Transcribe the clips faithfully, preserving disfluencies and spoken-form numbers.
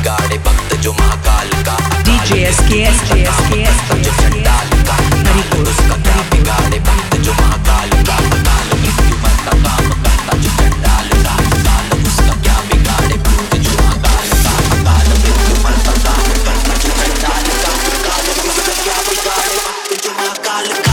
बिगाड़े भक्त जो महाकाल का। D J S K S K S K S K जो चंडाल का हरिपुर उसका क्या बिगाड़े भक्त जो महाकाल का। काल मृत्यु मरता काम करता जो चंडाल का। काल उसका क्या बिगाड़े भक्त जो महाकाल का। काल मृत्यु मरता काम करता जो चंडाल का। काल उसका क्या बिगाड़े भक्त जो महाकाल का।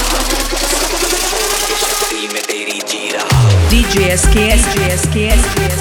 D J S K S K S K S K S